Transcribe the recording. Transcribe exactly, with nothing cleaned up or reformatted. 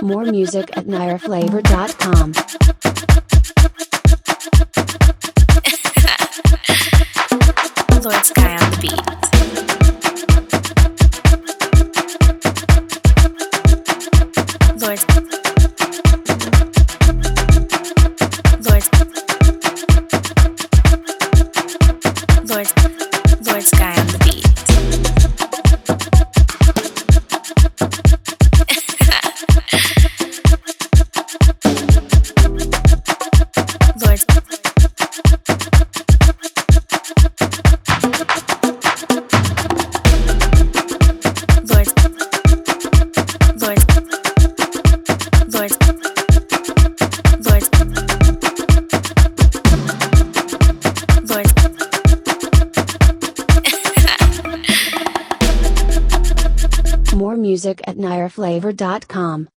More music at naira flavor dot com. Lord Sky on the beat. Lord, Lord, Lord, Lord Sky on the beat. Lord, Lord, Lord, Lord, Lord, Lord. More music at naira flavor dot com.